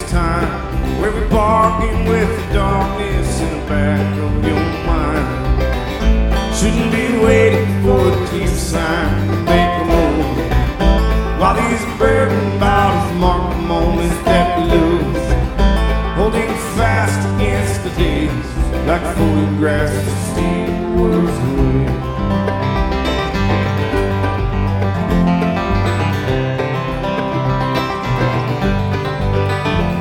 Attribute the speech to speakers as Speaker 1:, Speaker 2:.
Speaker 1: time where we're barking with the darkness in the back of your mind. Shouldn't be waiting for a clear sign to make a move, while these burden bottles mark the moments that we lose, holding fast against the days like photographs.